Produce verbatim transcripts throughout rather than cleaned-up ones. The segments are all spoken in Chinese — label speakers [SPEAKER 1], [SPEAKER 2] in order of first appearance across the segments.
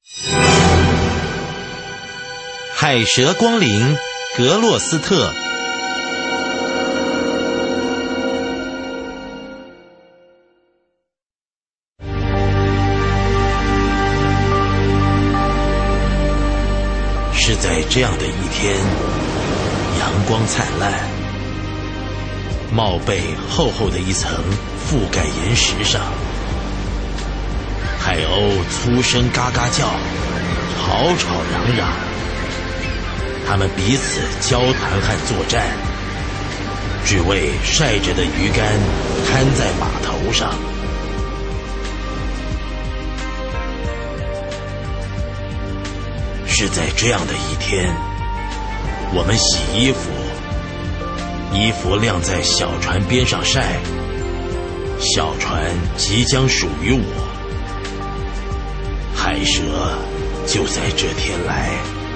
[SPEAKER 1] 海蛇光临格洛斯特。是在这样的一天，阳光灿烂，帽被厚厚的一层覆盖岩石上，海鸥粗声嘎嘎叫，吵吵嚷嚷，它们彼此交谈和作战，只为晒着的鱼竿摊在码头上。是在这样的一天，我们洗衣服，衣服晾在小船边上晒，小船即将属于我。海蛇就在这天来，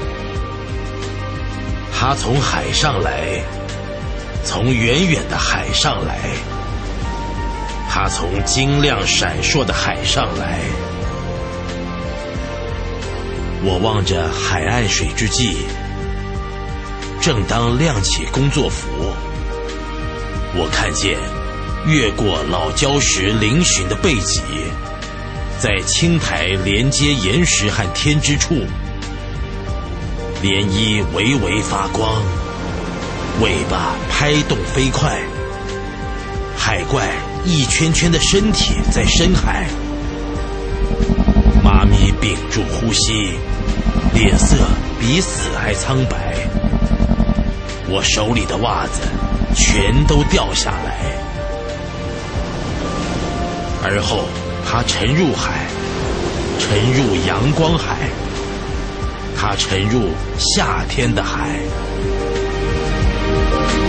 [SPEAKER 1] 它从海上来，从远远的海上来，它从晶亮闪烁的海上来。我望着海岸水之际，正当亮起工作服，我看见越过老礁石嶙峋的背脊，在青苔连接岩石和天之处，涟漪微微发光，尾巴拍动飞快，海怪一圈圈的身体在深海。妈咪屏住呼吸，脸色比死还苍白，我手里的袜子全都掉下来。而后它沉入海，沉入阳光海，它沉入夏天的海。